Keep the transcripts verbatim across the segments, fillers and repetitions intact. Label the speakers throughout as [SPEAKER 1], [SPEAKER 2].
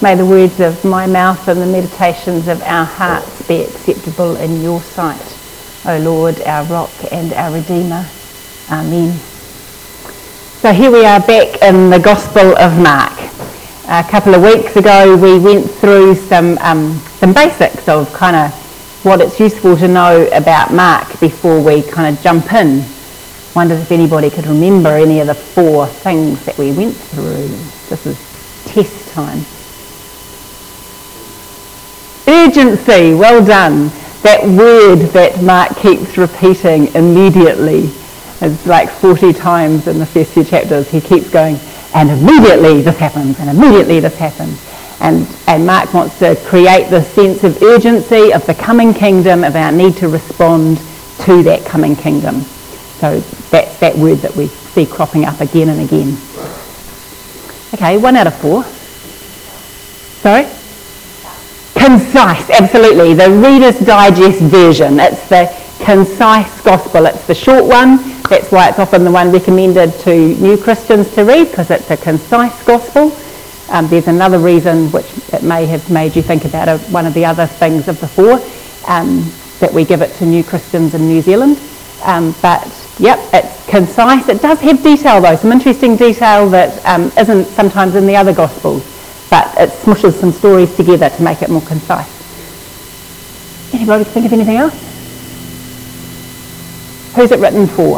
[SPEAKER 1] May the words of my mouth and the meditations of our hearts be acceptable in your sight, O Lord, our rock and our Redeemer. Amen. So here we are back in the Gospel of Mark. A couple of weeks ago we went through some um, some basics of kind of what it's useful to know about Mark before we kind of jump in. Wondered if anybody could remember any of the four things that we went through. This is test time. Urgency, well done. That word that Mark keeps repeating immediately. It's like forty times in the first few chapters. He keeps going, and immediately this happens, and immediately this happens. And, and Mark wants to create this sense of urgency of the coming kingdom, of our need to respond to that coming kingdom. So that's that word that we see cropping up again and again. Okay, one out of four. Sorry? Concise, absolutely. The Reader's Digest version. It's the concise gospel. It's the short one. That's why it's often the one recommended to new Christians to read, because it's a concise gospel. Um, there's another reason which it may have made you think about a, one of the other things of the four, um, that we give it to new Christians in New Zealand. Um, but yep, it's concise. It does have detail though, some interesting detail that um, isn't sometimes in the other gospels. But it smushes some stories together to make it more concise. Anybody think of anything else? Who's it written for?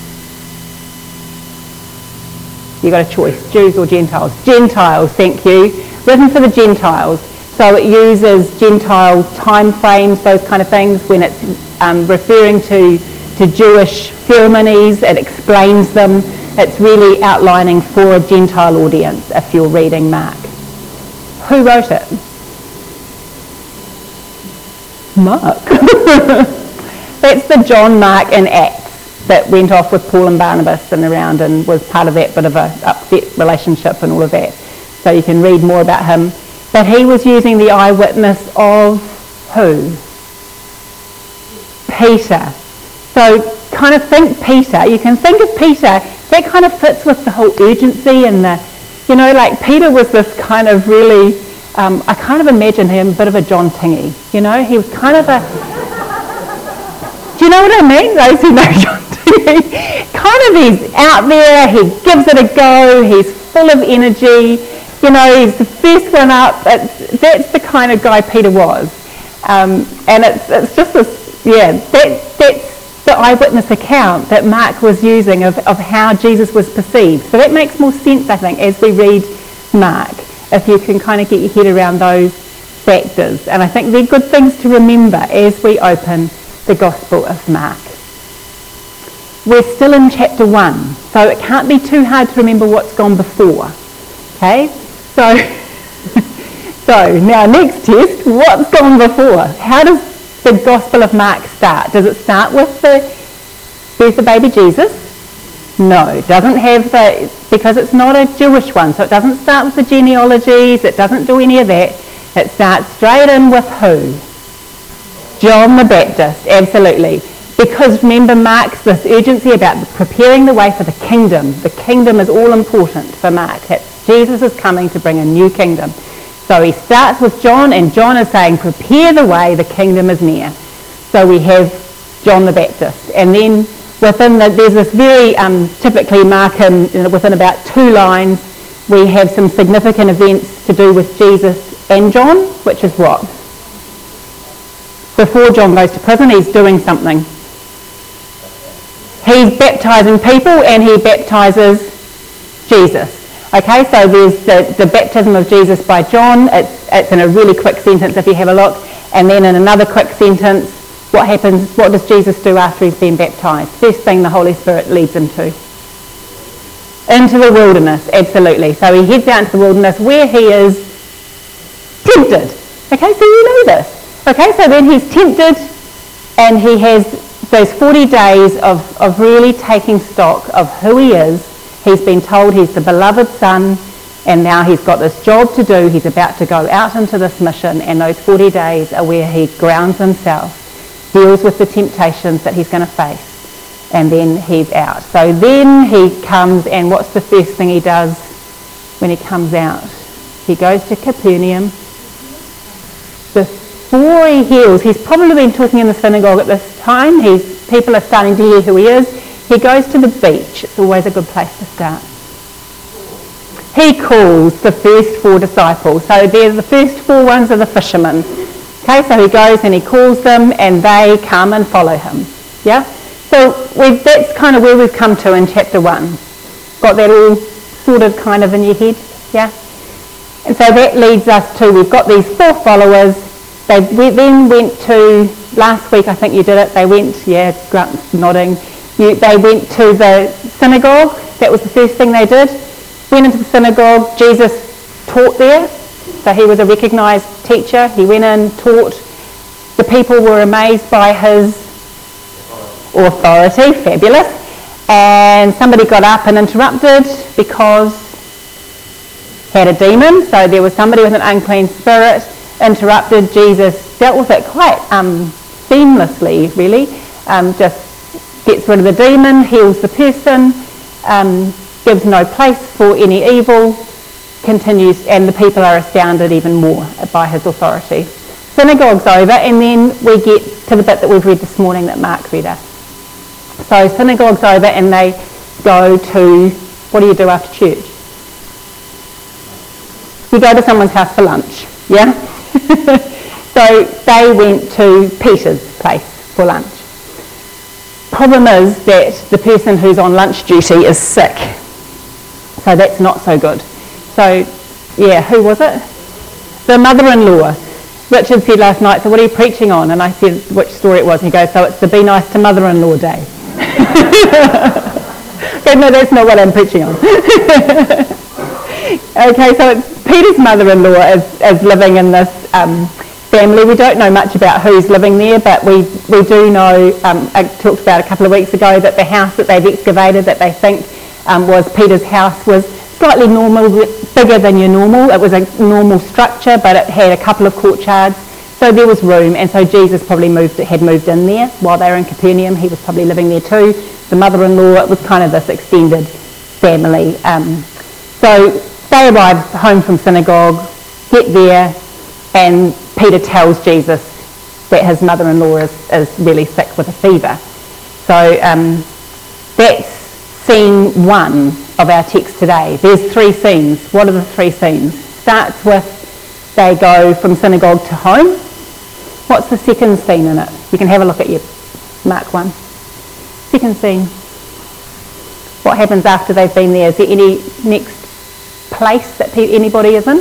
[SPEAKER 1] You've got a choice, Jews or Gentiles. Gentiles, thank you. Written for the Gentiles. So it uses Gentile time frames, those kind of things, when it's um, referring to, to Jewish ceremonies, it explains them. It's really outlining for a Gentile audience if you're reading Mark. Who wrote it? Mark. That's the John, Mark and Acts that went off with Paul and Barnabas and around and was part of that bit of a upset relationship and all of that. So you can read more about him. But he was using the eyewitness of who? Peter. So kind of think Peter. You can think of Peter. That kind of fits with the whole urgency and the, you know, like Peter was this kind of really, um, I kind of imagine him a bit of a John Tingy, you know, he was kind of a, do you know what I mean? Those who know John Tingy, kind of he's out there, he gives it a go, he's full of energy, you know, he's the first one up. It's, that's the kind of guy Peter was. Um, and it's it's just this, yeah, that, that's the eyewitness account that Mark was using of, of how Jesus was perceived. So that makes more sense, I think, as we read Mark, if you can kind of get your head around those factors. And I think they're good things to remember as we open the Gospel of Mark. We're still in chapter one, so it can't be too hard to remember what's gone before. Okay? So, so now next test, what's gone before? How does the Gospel of Mark start? Does it start with the there's the baby Jesus? No, it doesn't have the, because it's not a Jewish one, so it doesn't start with the genealogies, it doesn't do any of that. It starts straight in with who? John the Baptist, absolutely. Because remember, Mark's this urgency about preparing the way for the kingdom. The kingdom is all important for Mark. That Jesus is coming to bring a new kingdom. So he starts with John, and John is saying, prepare the way, the kingdom is near. So we have John the Baptist. And then within the, there's this very, um, typically Mark, in, within about two lines, we have some significant events to do with Jesus and John, which is what? Before John goes to prison, he's doing something. He's baptizing people, and he baptizes Jesus. Okay, so there's the, the baptism of Jesus by John. It's, it's in a really quick sentence if you have a look. And then in another quick sentence, what happens, what does Jesus do after he's been baptized? First thing the Holy Spirit leads him to. Into the wilderness, absolutely. So he heads out into the wilderness where he is tempted. Okay, so you know this. Okay, so then he's tempted and he has those forty days of, of really taking stock of who he is. He's been told he's the beloved son, and now he's got this job to do. He's about to go out into this mission, and those forty days are where he grounds himself, deals with the temptations that he's going to face, and then he's out. So then he comes, and what's the first thing he does when he comes out? He goes to Capernaum. Before he heals, he's probably been talking in the synagogue at this time. He's, people are starting to hear who he is. He goes to the beach. It's always a good place to start. He calls the first four disciples. So they're the first four ones are the fishermen. Okay, so he goes and he calls them and they come and follow him. Yeah? So we've, that's kind of where we've come to in chapter one. Got that all sorted kind of in your head? Yeah? And so that leads us to, we've got these four followers. They we then went to, last week I think you did it, they went, yeah, Grant's nodding, you, they went to the synagogue. That was the first thing they did. Went into the synagogue, Jesus taught there. So he was a recognised teacher. He went in, taught. The people were amazed by his authority, fabulous. And somebody got up and interrupted because he had a demon. So there was somebody with an unclean spirit, interrupted. Jesus dealt with it quite um, seamlessly, really. Um, just gets rid of the demon, heals the person, um, gives no place for any evil, continues, and the people are astounded even more by his authority. Synagogue's over, and then we get to the bit that we've read this morning that Mark read us. So synagogue's over, and they go to, what do you do after church? You go to someone's house for lunch, yeah? So they went to Peter's place for lunch. Problem is that the person who's on lunch duty is sick. So that's not so good. So, yeah, who was it? The mother-in-law. Richard said last night, so what are you preaching on? And I said which story it was. And he goes, so it's the Be Nice to Mother-in-Law Day. Okay, no, that's not what I'm preaching on. Okay, so it's Peter's mother-in-law is, is living in this um, family. We don't know much about who's living there, but we, we do know, um, I talked about a couple of weeks ago, that the house that they've excavated that they think um, was Peter's house was slightly normal, bigger than your normal. It was a normal structure, but it had a couple of courtyards, so there was room. And so Jesus probably moved, had moved in there while they were in Capernaum. He was probably living there too. The mother-in-law, it was kind of this extended family. Um, so they arrive home from synagogue, get there, and Peter tells Jesus that his mother-in-law is, is really sick with a fever. So um, that's scene one of our text today. There's three scenes. What are the three scenes? Starts with they go from synagogue to home. What's the second scene in it? You can have a look at your Mark one. Second scene. What happens after they've been there? Is there any next place that pe- anybody is in?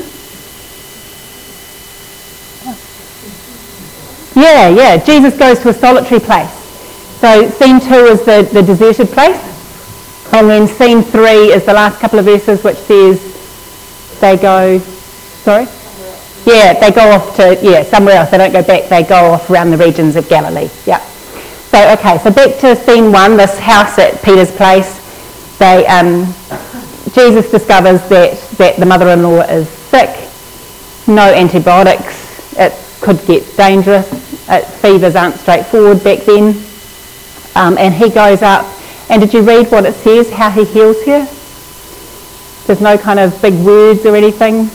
[SPEAKER 1] Yeah, yeah. Jesus goes to a solitary place. So scene two is the, the deserted place. And then scene three is the last couple of verses, which says they go, sorry? Yeah, they go off to, yeah, somewhere else. They don't go back. They go off around the regions of Galilee. Yeah. So, okay, so back to scene one, this house at Peter's place. They, um, Jesus discovers that, that the mother-in-law is sick. No antibiotics. It could get dangerous. It, fevers aren't straightforward back then. Um, and he goes up. And did you read what it says, how he heals her? There's no kind of big words or anything.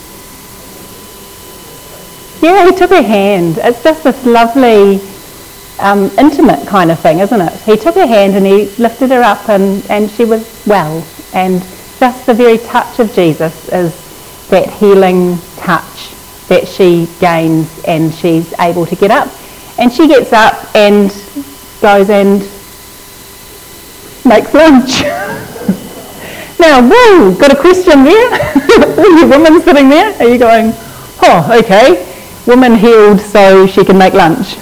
[SPEAKER 1] Yeah, he took her hand. It's just this lovely, um, intimate kind of thing, isn't it? He took her hand and he lifted her up and, and she was well. And just the very touch of Jesus is that healing touch that she gains, and she's able to get up. And she gets up and goes and makes lunch. Now, whoa, got a question there? All you women sitting there, are you going, oh, okay, woman healed so she can make lunch?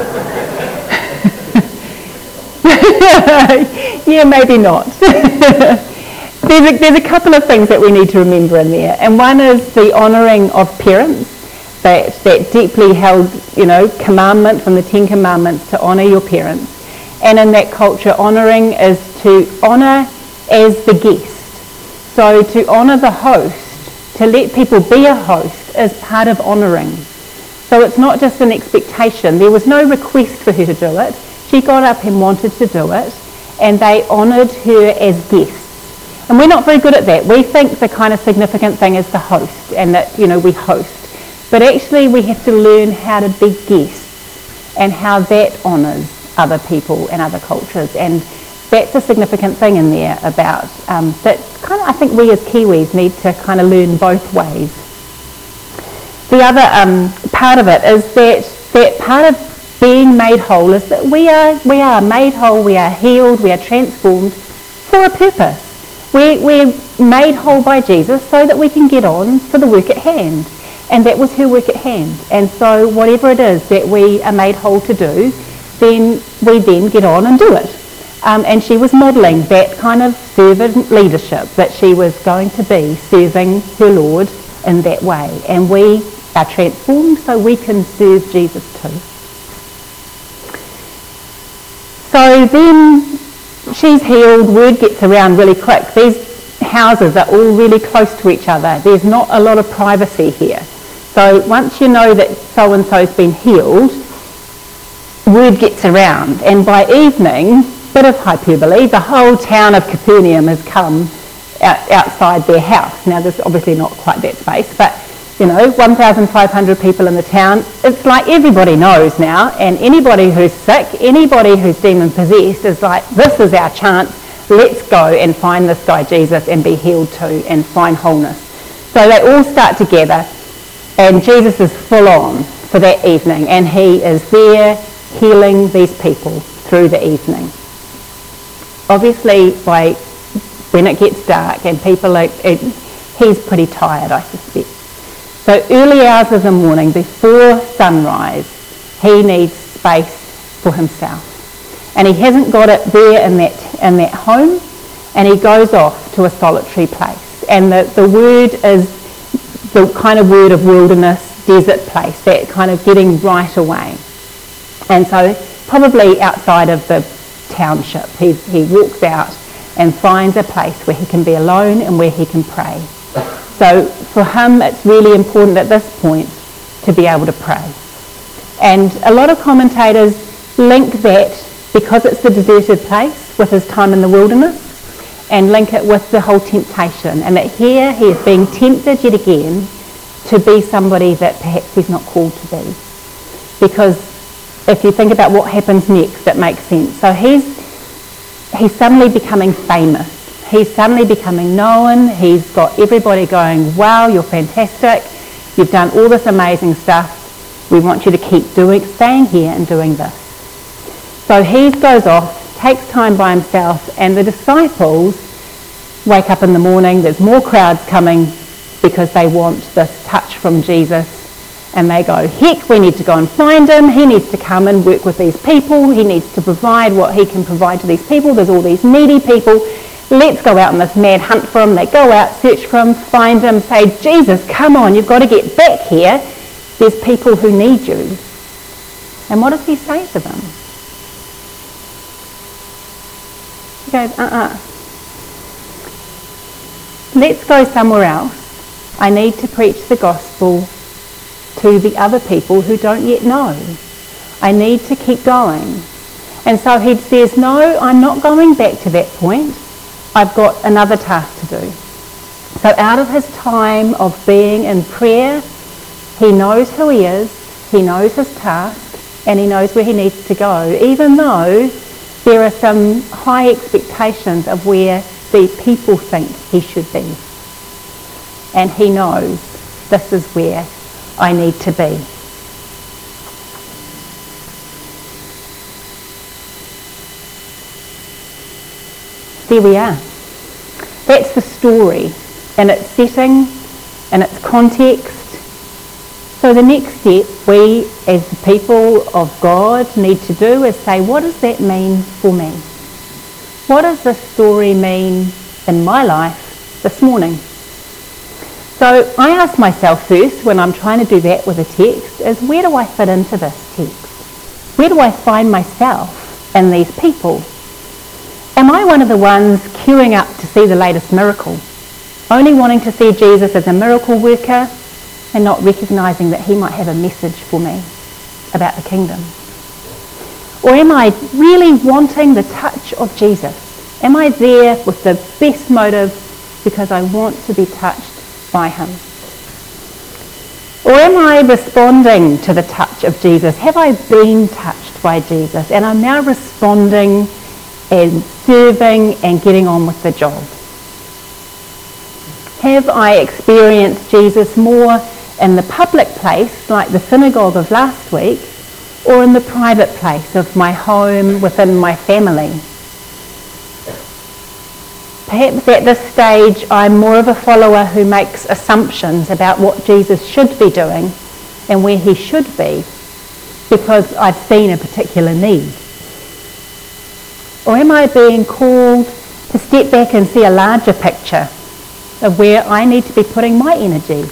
[SPEAKER 1] Yeah, maybe not. there's, a, there's a couple of things that we need to remember in there, and one is the honouring of parents, that, that deeply held, you know, commandment from the Ten Commandments to honour your parents. And in that culture, honouring is to honour as the guest. So to honour the host, to let people be a host, is part of honouring. So it's not just an expectation. There was no request for her to do it. She got up and wanted to do it, and they honoured her as guests. And we're not very good at that. We think the kind of significant thing is the host, and that, you know, we host. But actually we have to learn how to be guests and how that honours other people and other cultures. And that's a significant thing in there about um, that kind of, I think we as Kiwis need to kind of learn both ways. The other um, part of it is that, that part of being made whole is that we are, we are made whole, we are healed, we are transformed for a purpose. We, we're made whole by Jesus so that we can get on for the work at hand. And that was her work at hand. And so whatever it is that we are made whole to do, then we then get on and do it. Um, and she was modelling that kind of servant leadership that she was going to be, serving her Lord in that way. And we are transformed so we can serve Jesus too. So then she's healed, word gets around really quick. These houses are all really close to each other. There's not a lot of privacy here. So once you know that so-and-so's been healed, word gets around. And by evening, bit of hyperbole, the whole town of Capernaum has come out, outside their house. Now there's obviously not quite that space, but you know, one thousand five hundred people in the town. It's like everybody knows now, and anybody who's sick, anybody who's demon possessed is like, this is our chance, let's go and find this guy Jesus and be healed too and find wholeness. So they all start together, and Jesus is full on for that evening, and he is there healing these people through the evening. Obviously, by when it gets dark and people are, it, he's pretty tired, I suspect. So early hours of the morning, before sunrise, he needs space for himself. And he hasn't got it there in that, in that home, and he goes off to a solitary place. And the, the word is the kind of word of wilderness, desert place, that kind of getting right away. And so probably outside of the township, he, he walks out and finds a place where he can be alone and where he can pray. So for him, it's really important at this point to be able to pray. And a lot of commentators link that, because it's the deserted place, with his time in the wilderness, and link it with the whole temptation, and that here he is being tempted yet again to be somebody that perhaps he's not called to be. Because if you think about what happens next, it makes sense. So he's, he's suddenly becoming famous. He's suddenly becoming known. He's got everybody going, wow, you're fantastic. You've done all this amazing stuff. We want you to keep doing, staying here and doing this. So he goes off, takes time by himself, and the disciples wake up in the morning. There's more crowds coming because they want this touch from Jesus. And they go, heck, we need to go and find him. He needs to come and work with these people. He needs to provide what he can provide to these people. There's all these needy people. Let's go out on this mad hunt for him. They go out, search for him, find him, say, Jesus, come on, you've got to get back here. There's people who need you. And what does he say to them? He goes, uh-uh. Let's go somewhere else. I need to preach the gospel to the other people who don't yet know. I need to keep going. And so he says, no, I'm not going back to that point. I've got another task to do. So out of his time of being in prayer, he knows who he is, he knows his task, and he knows where he needs to go, even though there are some high expectations of where the people think he should be. And he knows this is where I need to be. There we are. That's the story in its setting, in its context. So the next step we as the people of God need to do is say, what does that mean for me? What does this story mean in my life this morning? So I ask myself first, when I'm trying to do that with a text, is where do I fit into this text? Where do I find myself in these people? Am I one of the ones queuing up to see the latest miracle, only wanting to see Jesus as a miracle worker and not recognising that he might have a message for me about the kingdom? Or am I really wanting the touch of Jesus Am I there with the best motive because I want to be touched by him? Or am I responding to the touch of Jesus? Have I been touched by Jesus and I'm now responding and serving and getting on with the job? Have I experienced Jesus more in the public place, like the synagogue of last week, or in the private place of my home within my family? Perhaps at this stage I'm more of a follower who makes assumptions about what Jesus should be doing and where he should be because I've seen a particular need. Or am I being called to step back and see a larger picture of where I need to be putting my energy?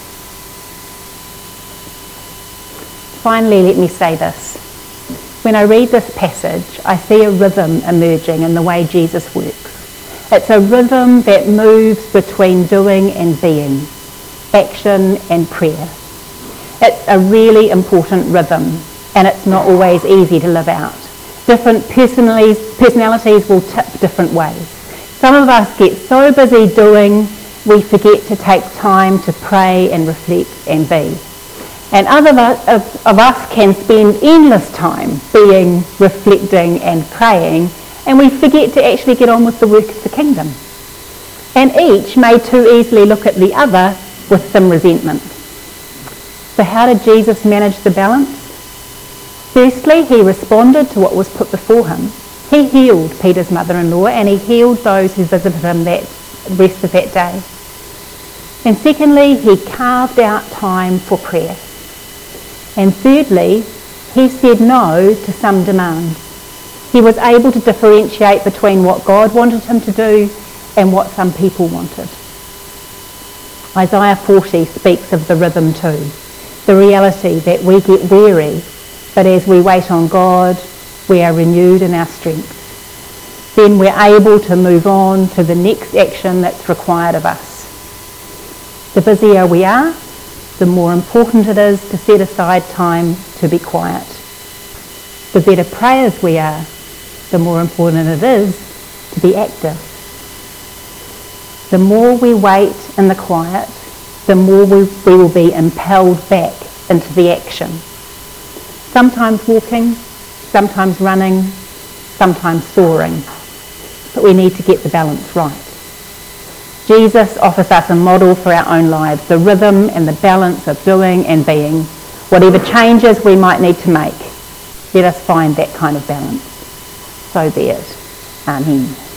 [SPEAKER 1] Finally, let me say this. When I read this passage, I see a rhythm emerging in the way Jesus works. It's a rhythm that moves between doing and being, action and prayer. It's a really important rhythm, and it's not always easy to live out. Different personalities, personalities will tip different ways. Some of us get so busy doing, we forget to take time to pray and reflect and be. And other of, of us can spend endless time being, reflecting and praying, and we forget to actually get on with the work of the kingdom. And each may too easily look at the other with some resentment. So how did Jesus manage the balance? Firstly, he responded to what was put before him. He healed Peter's mother-in-law and he healed those who visited him that rest of that day. And secondly, he carved out time for prayer. And thirdly, he said no to some demands. He was able to differentiate between what God wanted him to do and what some people wanted. Isaiah forty speaks of the rhythm too, the reality that we get weary, but as we wait on God, we are renewed in our strength. Then we're able to move on to the next action that's required of us. The busier we are, the more important it is to set aside time to be quiet. The better prayers we are, the more important it is to be active. The more we wait in the quiet, the more we, we will be impelled back into the action. Sometimes walking, sometimes running, sometimes soaring. But we need to get the balance right. Jesus offers us a model for our own lives, the rhythm and the balance of doing and being. Whatever changes we might need to make, let us find that kind of balance. So be it. Amen.